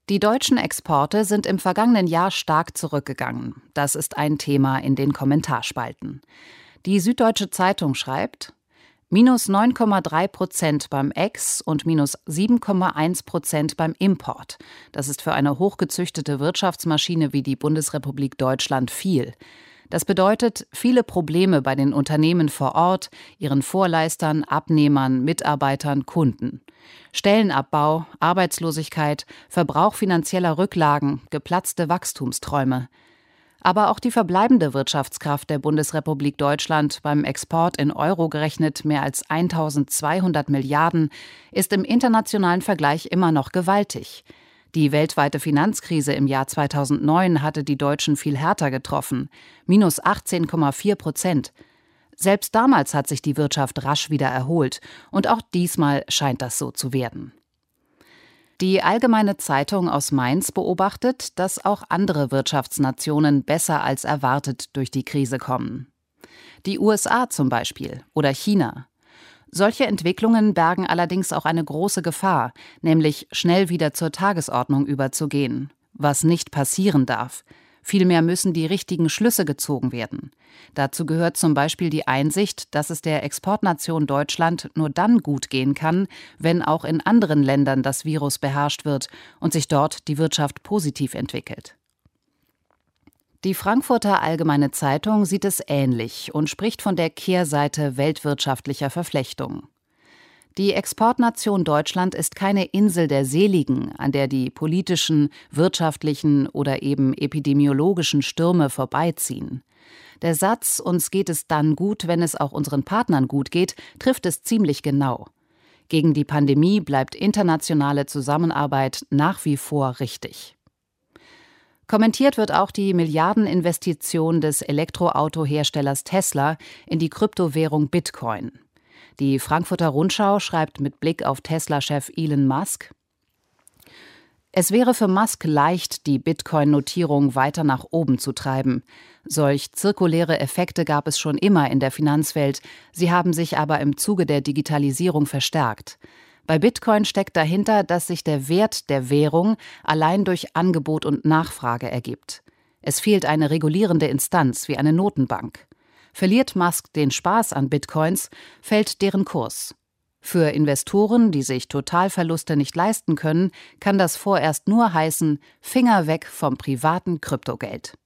Die deutschen Exporte sind im vergangenen Jahr stark zurückgegangen. Das ist ein Thema in den Kommentarspalten. Die Süddeutsche Zeitung schreibt: minus 9,3% beim Ex- und minus 7,1% beim Import. Das ist für eine hochgezüchtete Wirtschaftsmaschine wie die Bundesrepublik Deutschland viel. Das bedeutet viele Probleme bei den Unternehmen vor Ort, ihren Vorleistern, Abnehmern, Mitarbeitern, Kunden. Stellenabbau, Arbeitslosigkeit, Verbrauch finanzieller Rücklagen, geplatzte Wachstumsträume. Aber auch die verbleibende Wirtschaftskraft der Bundesrepublik Deutschland, beim Export in Euro gerechnet mehr als 1.200 Milliarden, ist im internationalen Vergleich immer noch gewaltig. Die weltweite Finanzkrise im Jahr 2009 hatte die Deutschen viel härter getroffen, minus 18,4%. Selbst damals hat sich die Wirtschaft rasch wieder erholt, und auch diesmal scheint das so zu werden. Die Allgemeine Zeitung aus Mainz beobachtet, dass auch andere Wirtschaftsnationen besser als erwartet durch die Krise kommen. Die USA zum Beispiel oder China. Solche Entwicklungen bergen allerdings auch eine große Gefahr, nämlich schnell wieder zur Tagesordnung überzugehen, was nicht passieren darf. Vielmehr müssen die richtigen Schlüsse gezogen werden. Dazu gehört zum Beispiel die Einsicht, dass es der Exportnation Deutschland nur dann gut gehen kann, wenn auch in anderen Ländern das Virus beherrscht wird und sich dort die Wirtschaft positiv entwickelt. Die Frankfurter Allgemeine Zeitung sieht es ähnlich und spricht von der Kehrseite weltwirtschaftlicher Verflechtung. Die Exportnation Deutschland ist keine Insel der Seligen, an der die politischen, wirtschaftlichen oder eben epidemiologischen Stürme vorbeiziehen. Der Satz, uns geht es dann gut, wenn es auch unseren Partnern gut geht, trifft es ziemlich genau. Gegen die Pandemie bleibt internationale Zusammenarbeit nach wie vor richtig. Kommentiert wird auch die Milliardeninvestition des Elektroautoherstellers Tesla in die Kryptowährung Bitcoin. Die Frankfurter Rundschau schreibt mit Blick auf Tesla-Chef Elon Musk: Es wäre für Musk leicht, die Bitcoin-Notierung weiter nach oben zu treiben. Solch zirkuläre Effekte gab es schon immer in der Finanzwelt, sie haben sich aber im Zuge der Digitalisierung verstärkt. Bei Bitcoin steckt dahinter, dass sich der Wert der Währung allein durch Angebot und Nachfrage ergibt. Es fehlt eine regulierende Instanz wie eine Notenbank. Verliert Musk den Spaß an Bitcoins, fällt deren Kurs. Für Investoren, die sich Totalverluste nicht leisten können, kann das vorerst nur heißen: Finger weg vom privaten Kryptogeld.